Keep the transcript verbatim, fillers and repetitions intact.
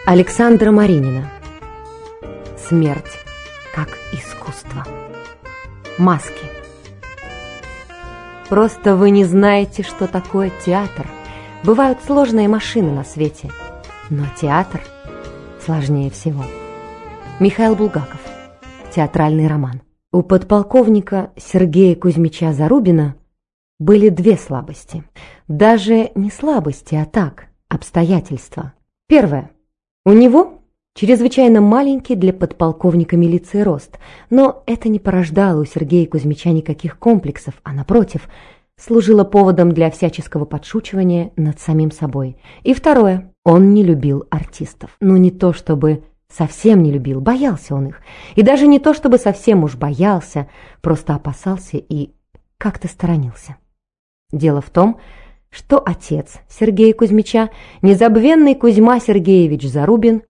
Александра Маринина. Смерть как искусство. Маски. Просто вы не знаете, что такое театр. Бывают сложные машины на свете, но театр сложнее всего. Михаил Булгаков. Театральный роман. У подполковника Сергея Кузьмича Зарубина были две слабости. Даже не слабости, а так, обстоятельства. Первое. У него чрезвычайно маленький для подполковника милиции рост, но это не порождало у Сергея Кузьмича никаких комплексов, а напротив, служило поводом для всяческого подшучивания над самим собой. И второе. Он не любил артистов. Ну, не то чтобы совсем не любил, боялся он их. И даже не то чтобы совсем уж боялся, просто опасался и как-то сторонился. Дело в том, что отец Сергея Кузьмича, незабвенный Кузьма Сергеевич Зарубин,